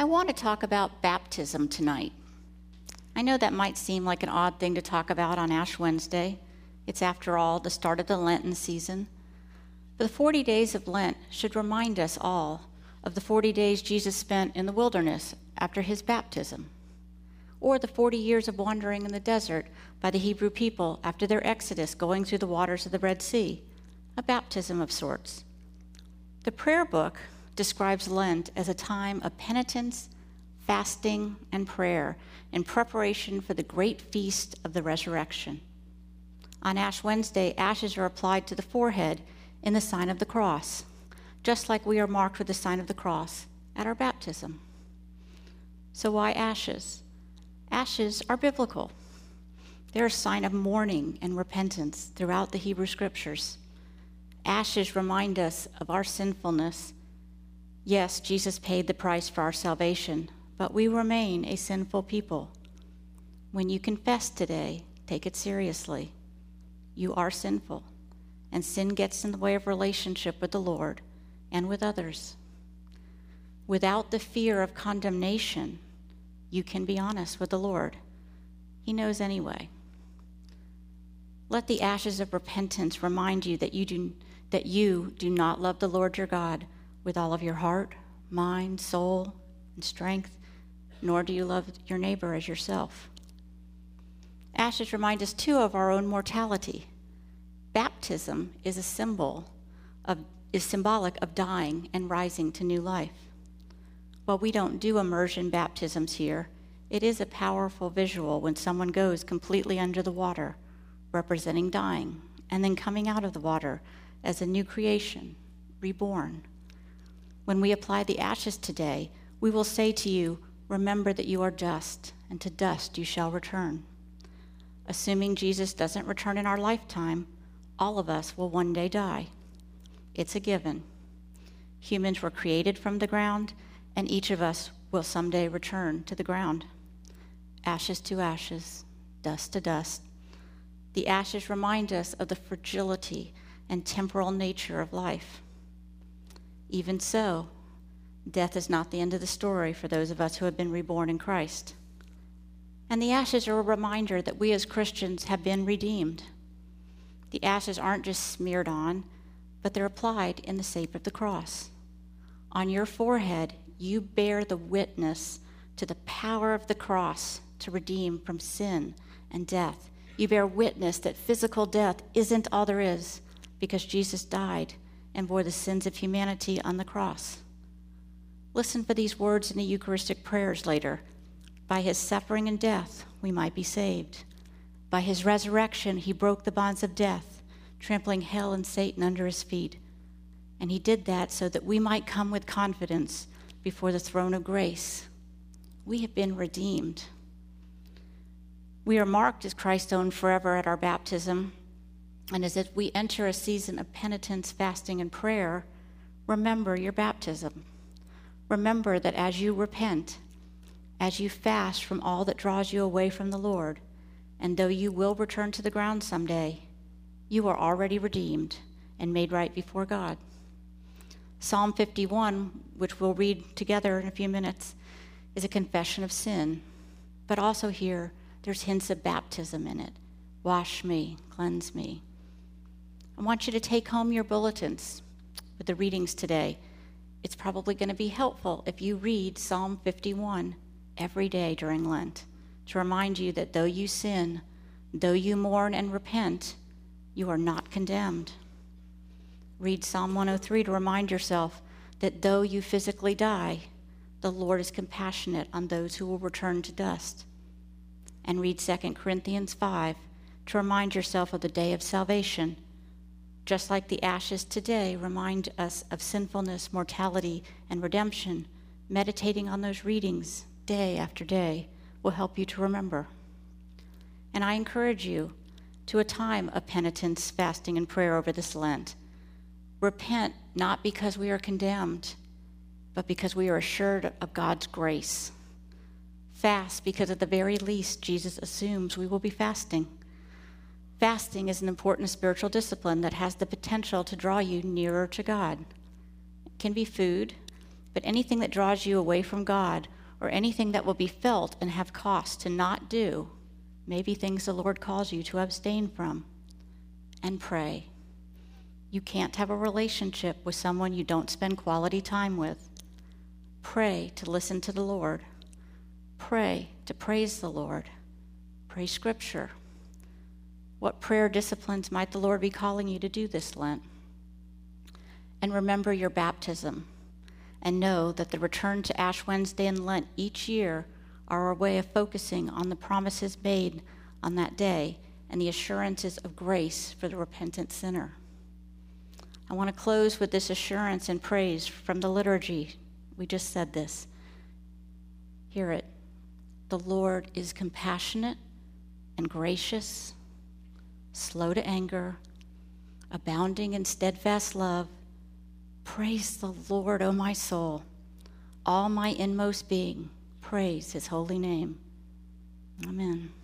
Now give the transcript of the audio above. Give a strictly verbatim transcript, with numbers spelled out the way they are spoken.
I want to talk about baptism tonight. I know that might seem like an odd thing to talk about on Ash Wednesday. It's, after all, the start of the Lenten season. But the forty days of Lent should remind us all of the forty days Jesus spent in the wilderness after his baptism, or the forty years of wandering in the desert by the Hebrew people after their exodus going through the waters of the Red Sea, a baptism of sorts. The prayer book describes Lent as a time of penitence, fasting, and prayer in preparation for the great feast of the resurrection. On Ash Wednesday, ashes are applied to the forehead in the sign of the cross, just like we are marked with the sign of the cross at our baptism. So why ashes? Ashes are biblical. They're a sign of mourning and repentance throughout the Hebrew Scriptures. Ashes remind us of our sinfulness. Yes, Jesus paid the price for our salvation, but we remain a sinful people. When you confess today, take it seriously. You are sinful, and sin gets in the way of relationship with the Lord and with others. Without the fear of condemnation, you can be honest with the Lord. He knows anyway. Let the ashes of repentance remind you that you do, that you do not love the Lord your God with all of your heart, mind, soul, and strength, nor do you love your neighbor as yourself. Ashes remind us, too, of our own mortality. Baptism is a symbol of, is symbolic of dying and rising to new life. While we don't do immersion baptisms here, it is a powerful visual when someone goes completely under the water, representing dying, and then coming out of the water as a new creation, reborn. When we apply the ashes today, we will say to you, remember that you are dust, and to dust you shall return. Assuming Jesus doesn't return in our lifetime, all of us will one day die. It's a given. Humans were created from the ground, and each of us will someday return to the ground. Ashes to ashes, dust to dust. The ashes remind us of the fragility and temporal nature of life. Even so, death is not the end of the story for those of us who have been reborn in Christ. And the ashes are a reminder that we as Christians have been redeemed. The ashes aren't just smeared on, but they're applied in the shape of the cross. On your forehead, you bear the witness to the power of the cross to redeem from sin and death. You bear witness that physical death isn't all there is, because Jesus died and bore the sins of humanity on the cross. Listen for these words in the Eucharistic prayers later. By his suffering and death, we might be saved. By his resurrection, he broke the bonds of death, trampling hell and Satan under his feet. And he did that so that we might come with confidence before the throne of grace. We have been redeemed. We are marked as Christ's own forever at our baptism. And as we enter a season of penitence, fasting, and prayer, remember your baptism. Remember that as you repent, as you fast from all that draws you away from the Lord, and though you will return to the ground someday, you are already redeemed and made right before God. Psalm fifty-one, which we'll read together in a few minutes, is a confession of sin. But also here, there's hints of baptism in it. Wash me, cleanse me. I want you to take home your bulletins with the readings today. It's probably going to be helpful if you read Psalm fifty-one every day during Lent to remind you that though you sin, though you mourn and repent, you are not condemned. Read Psalm one oh three to remind yourself that though you physically die, the Lord is compassionate on those who will return to dust. And read Second Corinthians five to remind yourself of the day of salvation. Just like the ashes today remind us of sinfulness, mortality, and redemption, meditating on those readings day after day will help you to remember. And I encourage you to a time of penitence, fasting, and prayer over this Lent. Repent not because we are condemned, but because we are assured of God's grace. Fast because at the very least Jesus assumes we will be fasting. Fasting is an important spiritual discipline that has the potential to draw you nearer to God. It can be food, But anything that draws you away from God, or anything that will be felt and have cost to not do, may be things the Lord calls you to abstain from. And pray. You can't have a relationship with someone you don't spend quality time with. Pray to listen to the Lord. Pray to praise the Lord. Pray Scripture. What prayer disciplines might the Lord be calling you to do this Lent? And remember your baptism, and know that the return to Ash Wednesday and Lent each year are a way of focusing on the promises made on that day and the assurances of grace for the repentant sinner. I want to close with this assurance and praise from the liturgy. We just said this. Hear it. The Lord is compassionate and gracious, slow to anger, abounding in steadfast love. Praise the Lord, O my soul. All my inmost being, praise his holy name. Amen.